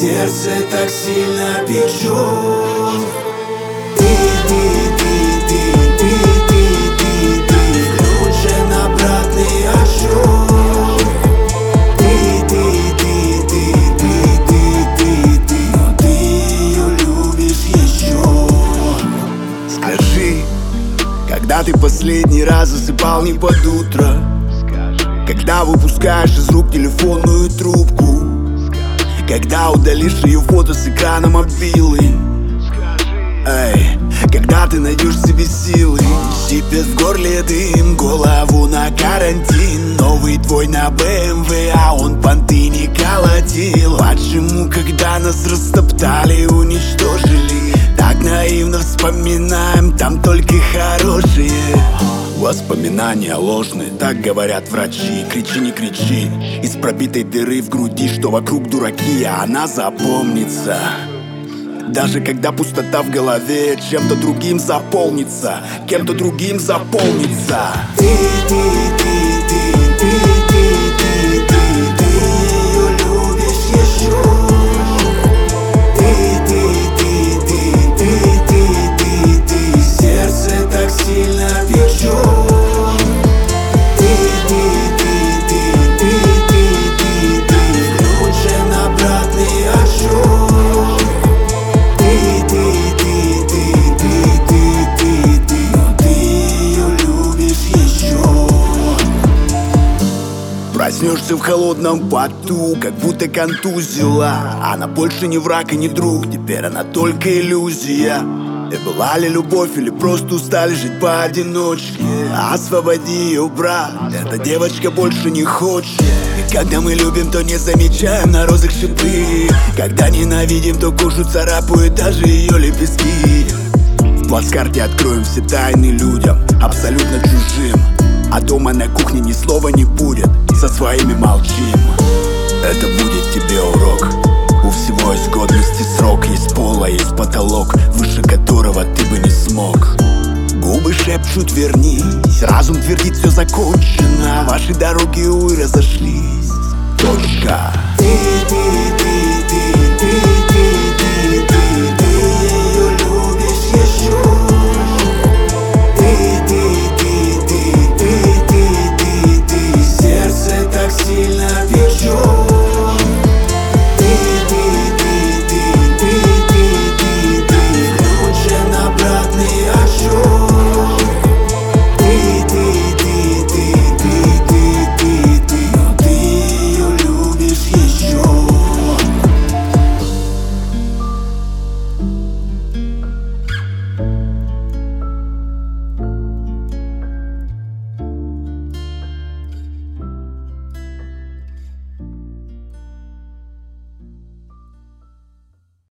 сердце так сильно печет. Включен обратный отсчет. Но ты ее любишь еще. Скажи, когда ты последний раз засыпал не под утро? Когда выпускаешь из рук телефонную трубку? Когда удалишь ее фото с экрана мобилы? Эй, когда ты найдешь в себе силы? Сипет в горле дым, голову на карантин. Новый твой на БМВ, а он понты не колотил. Почему, когда нас растоптали, уничтожили, так наивно вспоминаем, там только хорошие? Воспоминания ложные, так говорят врачи. Кричи, не кричи, из пробитой дыры в груди, что вокруг дураки, а она запомнится. Даже когда пустота в голове чем-то другим заполнится, кем-то другим заполнится. Ты ее любишь еще. Сердце так сильно печет. Включен обратный отсчет. Но ты ее любишь еще. Проснешься в холодном поту, как будто контузила. Она больше не враг и не друг, теперь она только иллюзия. И была ли любовь или просто устали жить поодиночке? Освободи ее, брат, эта девочка больше не хочет. И когда мы любим, то не замечаем на розах шипы. Когда ненавидим, то кожу царапают даже ее лепестки. В плацкарте откроем все тайны людям, абсолютно чужим. А дома на кухне ни слова не будет, со своими молчим. Это будет тебе урок. У всего есть годности срок, есть пол, а есть потолок, выше которого ты бы не смог. Губы шепчут вернись, разум твердит все закончено. Ваши дороги, увы, разошлись. Точка. Ты